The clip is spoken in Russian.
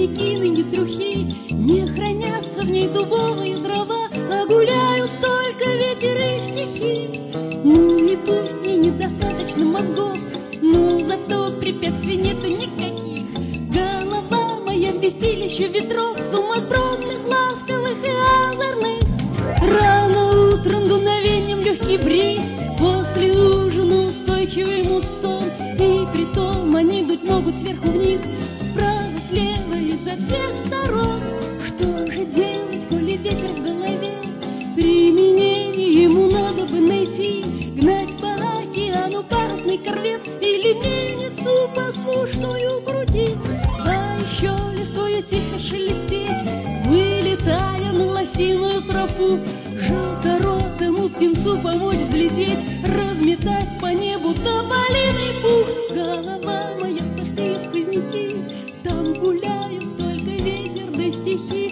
сквозняки, ныне трухи, не хранятся в ней дубовые дрова, а гуляют только ветер и стихи. Ну, не пусть ей недостаточно мозгов, но зато препятствий нету никаких. Голова моя вместилище ветров, сумасбродных, ласковых и озорных. Рано утром дуновением легкий бриз, после ужина устойчивый муссон. И притом они дуть могут сверху вниз, справа, слева и со всех сторон. Что же делать, коли ветер в голове? Применение ему надо бы найти, гнать по океану парусный корвет или мельницу послушную крутить. А еще листвою тихо шелестеть, вылетая на лосиную тропу, желторотому птенцу помочь взлететь, разметать по небу тополиный пух. Голова моя, сплошные сквозняки, там гуляют только ветер да стихи.